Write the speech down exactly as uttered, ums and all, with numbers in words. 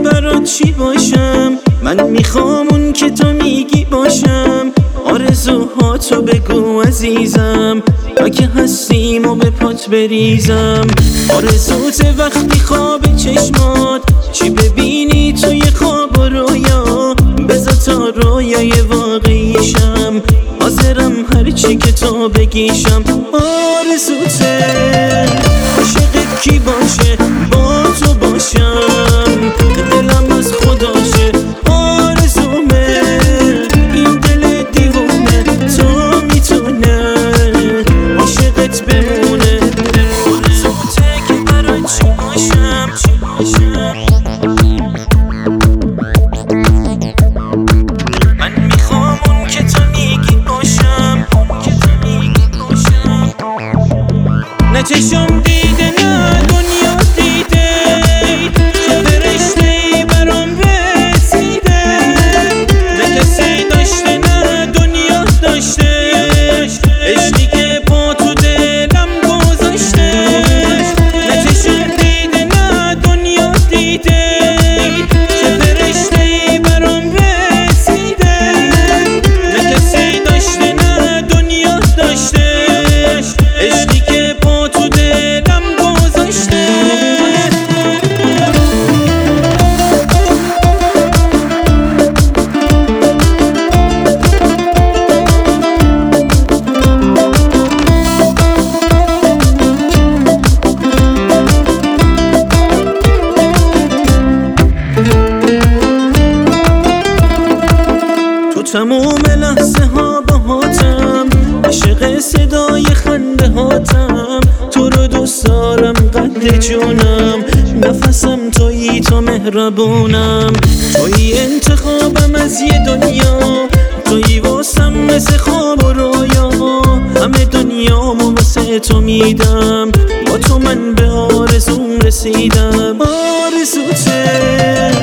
برات چی باشم؟ من میخوام اون که تو میگی باشم. آرزوهاتو بگو عزیزم، اگه هستیم و به پات بریزم. آرزوت وقتی خواب چشمات، چی ببینی توی خواب و رویا. بذار تا رویای واقعیشم، حاضرم هرچی که تو بگیشم. آرزوته عاشقت کی باشه، با تو باشم. دلم از خداشه آرزومه، این دل دیوونه تو میتونه عاشقت بمونه. آرزوته که برای چی باشم، چی باشم. من میخوام اون که تو میگی باشم، که تو میگی باشم. نه چشم دیده نه دنیا دیده، چه فرشته‌ای برام رسیده. نه کسی داشته نه دنیا داشته، عشقی که با تو دلم گذاشته. نه چشم دیده نه دنیا دیده، چه فرشته‌ای برام رسیده. نه کسی داشته نه دنیا داشته، عشقی که با تو دلم گذاشته. تو تموم لحظه ها باهاتم، عشق صدای خنده هاتم. تو رو دوست دارم قد جونم، نفسم تویی تو مهربونم. تویی انتخابم از یه دنیا، تویی واسم مثل خواب و رویا. همه دنیامو واسه تو میدم، با تو من به آرزوم رسیدم. آرزوته